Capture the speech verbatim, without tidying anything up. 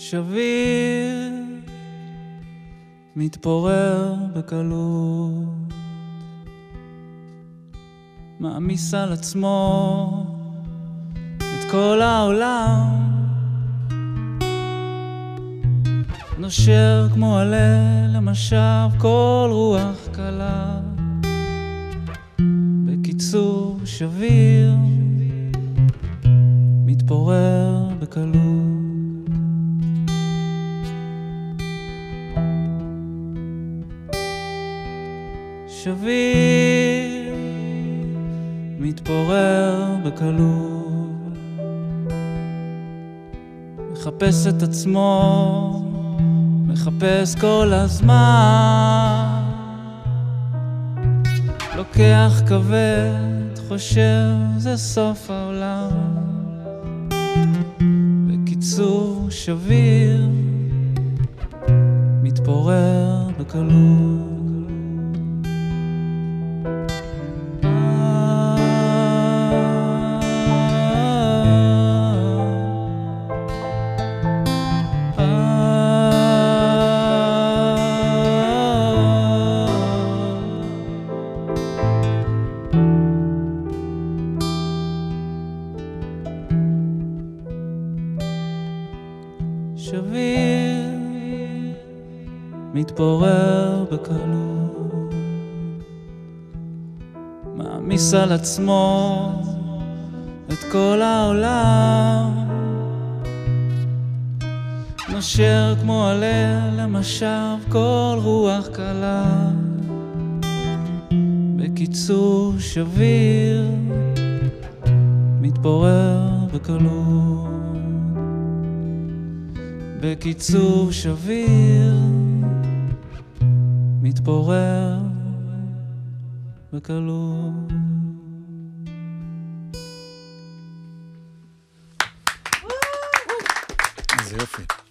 שביר מתפורר בקלות, מעמיס על עצמו את כל העולם, נושר כמו עלה למשב כל רוח קלה. בקיצור שביר מתפורר בקלות. שביר מתפורר בקלות, מחפש את עצמו, מחפש כל הזמן, לוקח כבד, חושב זה סוף העולם. בקיצור שביר מתפורר בקלות. שביר מתפורר בקלות, מעמיס על עצמו את כל העולם, נושר כמו עלה למשב כל רוח קלה. בקיצור שביר מתפורר בקלות. בקיצור שביר מתפורר בקלות. איזה יופי.